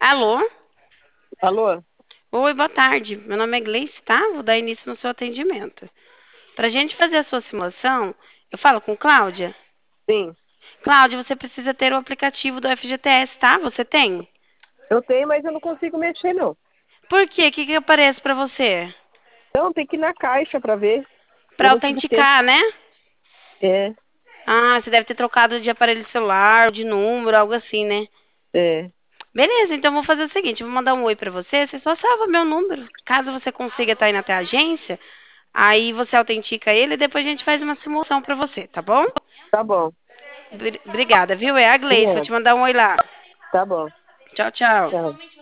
Alô? Alô? Oi, boa tarde. Meu nome é Gleice, tá? Vou dar início no seu atendimento. Para a gente fazer a sua simulação, eu falo com Cláudia. Sim, Cláudia, você precisa ter o aplicativo do FGTS, tá? Você tem? eu tenho, mas eu não consigo mexer, não. Por quê? O que que aparece para você? Então, tem que ir na caixa para ver. Eu Para não tive tempo. autenticar, né? É, Ah, você deve ter trocado de aparelho celular, de número, algo assim, né? é, Beleza, então vou fazer o seguinte, vou mandar um oi para você, você só salva meu número. Caso você consiga estar indo até a agência, aí você autentica ele e depois a gente faz uma simulação para você, tá bom? tá bom. Obrigada, viu? É a Gleice. Vou É, te mandar um oi lá. tá bom. Tchau, tchau. Tchau.